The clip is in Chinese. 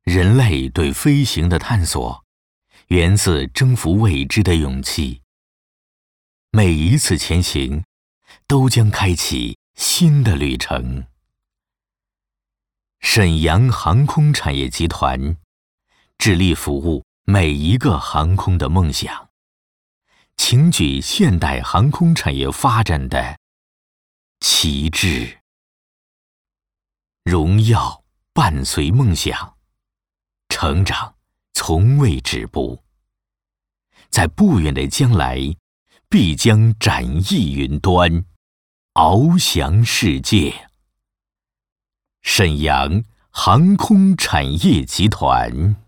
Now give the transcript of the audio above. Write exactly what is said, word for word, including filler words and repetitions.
人类对飞行的探索，源自征服未知的勇气。每一次前行，都将开启新的旅程。沈阳航空产业集团致力服务每一个航空的梦想，擎举现代航空产业发展的旗帜。荣耀伴随梦想，成长从未止步。在不远的将来，必将展翼云端，翱翔世界。沈阳航空产业集团。